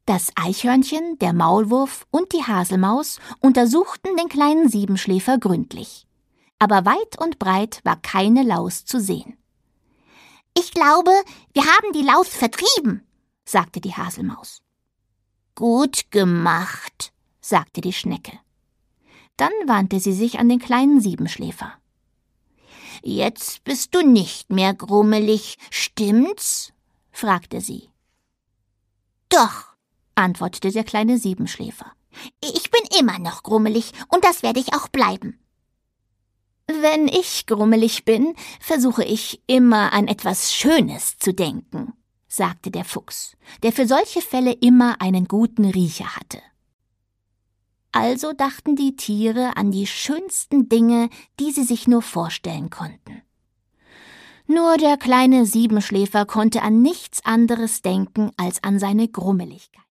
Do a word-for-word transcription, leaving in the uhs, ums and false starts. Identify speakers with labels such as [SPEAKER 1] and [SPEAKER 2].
[SPEAKER 1] Das Eichhörnchen, der Maulwurf und die Haselmaus untersuchten den kleinen Siebenschläfer gründlich. Aber weit und breit war keine Laus zu sehen. »Ich glaube, wir haben die Laus vertrieben«, sagte die Haselmaus. »Gut gemacht«, sagte die Schnecke. Dann wandte sie sich an den kleinen Siebenschläfer. »Jetzt bist du nicht mehr grummelig, stimmt's?« fragte sie. »Doch«, antwortete der kleine Siebenschläfer. »Ich bin immer noch grummelig und das werde ich auch bleiben.« »Wenn ich grummelig bin, versuche ich immer an etwas Schönes zu denken«, sagte der Fuchs, der für solche Fälle immer einen guten Riecher hatte. Also dachten die Tiere an die schönsten Dinge, die sie sich nur vorstellen konnten. Nur der kleine Siebenschläfer konnte an nichts anderes denken als an seine Grummeligkeit.